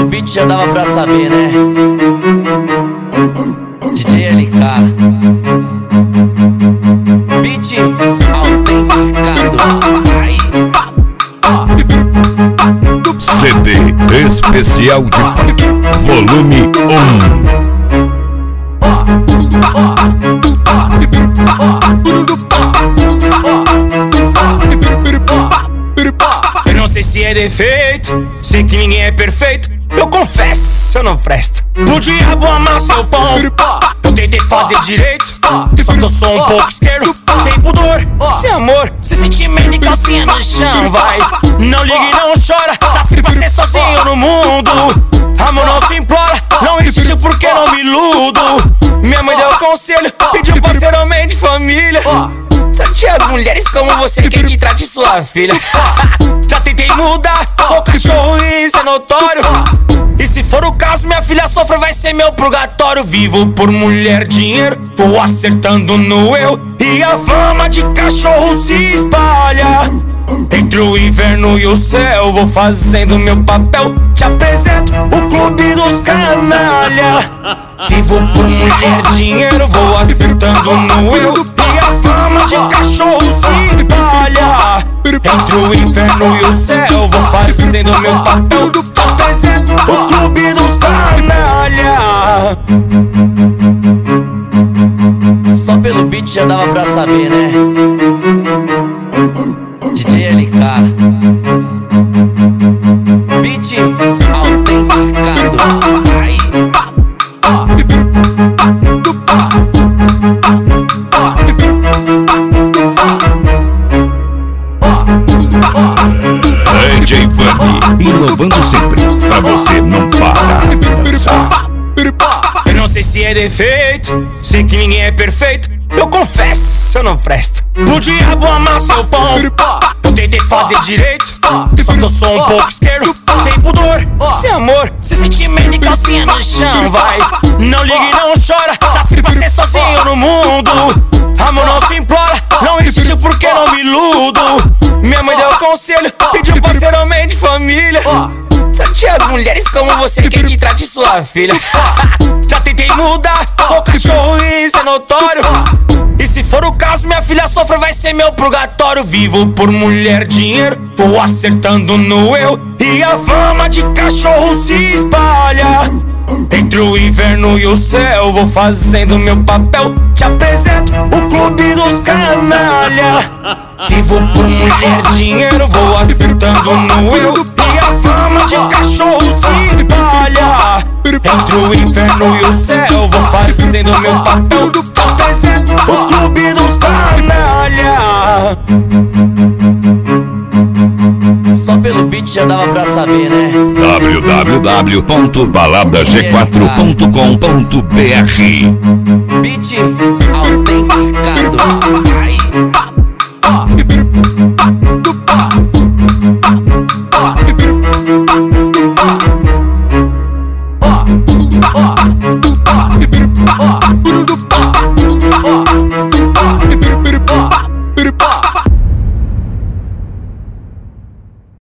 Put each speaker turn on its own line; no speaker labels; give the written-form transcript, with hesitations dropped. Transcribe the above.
pelo beat já dava pra saber, né? DJ LK, beat autenticado. Aí,
CD especial de funk, volume 1.
Eu não sei se é defeito, sei que ninguém é perfeito. Eu confesso, eu não presto. Pro diabo amar seu pão, eu tentei fazer direito, só que eu sou um pouco isqueiro. Sem pudor, sem amor, sem sentimento e calcinha no chão, vai. Não liga e não chora, nasci pra ser sozinho no mundo. Amor não se implora, não existe porque não me iludo. Minha mãe deu conselho, pediu pra ser homem de família. Trate as mulheres como você quer que trate sua filha. Já tentei mudar, sou cachorro e isso é notório. E se for o caso, minha filha sofre, vai ser meu purgatório. Vivo por mulher, dinheiro, vou acertando no eu. E a fama de cachorro se espalha entre o inverno e o céu. Vou fazendo meu papel, te apresento o clube dos canalha. Vivo por mulher, dinheiro, vou acertando no eu. E a fama de cachorro se espalha entre o inferno e o céu. Vou fazendo meu papel, te apresento o clube dos canalha.
só pelo beat já dava pra saber, né? DJ LK, beat autenticado. Aí,
DJ Vani, inovando sempre, pra você não parar de dançar.
Eu não sei se é defeito, sei que ninguém é perfeito. Eu confesso, eu não presto. Pro diabo amar seu pão, eu tentei fazer direito, só que eu sou um pouco isqueiro. Sem pudor, sem amor, sem sentimento e calcinha no chão, vai. Não liga e não chora, nasci pra ser sozinho no mundo. Amor não se implora, não existe porque não me iludo. Minha mãe deu conselho, pediu pra ser homem de família. Trate as mulheres como você quer que trate sua filha. Já tentei mudar, sou cachorro e isso é notório. E se for o caso, minha filha sofre, vai ser meu purgatório. Vivo por mulher, dinheiro, vou acertando no eu. E a fama de cachorro se espalha entre o inverno e o céu. Vou fazendo meu papel, te apresento o clube dos canalha. Vivo por mulher, dinheiro, vou acertando no eu. E a fama de cachorro se espalha entre o inferno e o céu. Vou fazendo meu papel, te apresento o clube dos canalha.
só pelo beat já dava pra saber, né?
www.baladag4.com.br
Beat autenticado. Aí,